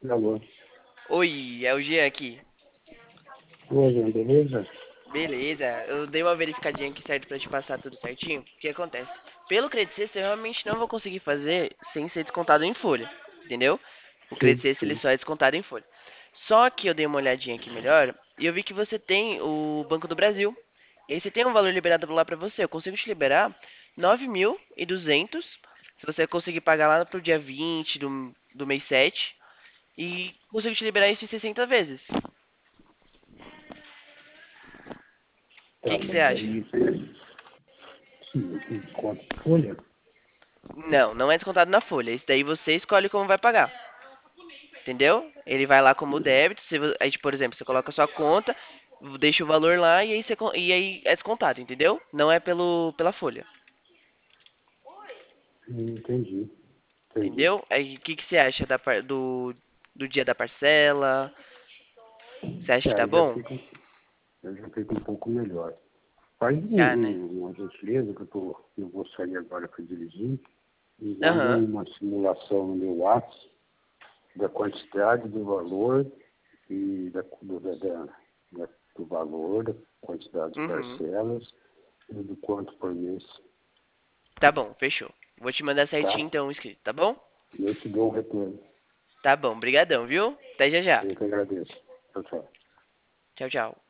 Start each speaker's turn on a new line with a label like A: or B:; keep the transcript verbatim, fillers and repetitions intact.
A: Alô.
B: Oi, é o Jean aqui.
A: Oi, Jean, beleza?
B: Beleza, eu dei uma verificadinha aqui certo pra te passar tudo certinho. O que acontece? Pelo Credit Sexta, eu realmente não vou conseguir fazer sem ser descontado em folha, entendeu? O Credit
A: Sim,
B: Sexta ele
A: sim.
B: só é descontado em folha. Só que eu dei uma olhadinha aqui melhor e eu vi que você tem o Banco do Brasil. E aí você tem um valor liberado lá pra você. Eu consigo te liberar nove mil e duzentos se você conseguir pagar lá pro dia vinte do, do mês sete. E consigo te liberar isso em sessenta vezes. O que
A: Tá,
B: que você
A: mas
B: acha?
A: aí sim, tem desconto de folha?
B: Não, não é descontado na folha. Isso daí você escolhe como vai pagar. Entendeu? Ele vai lá como débito. Se, vo- aí, por exemplo, você coloca a sua conta, deixa o valor lá e aí, você, con- e aí é descontado, entendeu? Não é pelo, pela folha.
A: Hum, Entendi, entendi.
B: Entendeu? Aí o que, que você acha da, par- do, do dia da parcela? Você acha
A: É,
B: que tá
A: aí já
B: bom?
A: fica, aí já fica um pouco melhor. Faz um,
B: Ah, né?
A: um- uma gentileza, que eu, tô, eu vou sair agora para dirigir, e manda
B: Aham.
A: uma simulação no meu WhatsApp da quantidade, do valor e da, do, da, da- da- do valor, da quantidade de
B: Uhum.
A: parcelas e do quanto por mês,
B: Tá bom, fechou. Vou te mandar certinho
A: tá?
B: então o escrito, tá bom?
A: E eu te dou um retorno.
B: Tá bom, brigadão, viu? Até já já.
A: Eu que agradeço. Tchau, tchau.
B: Tchau, tchau.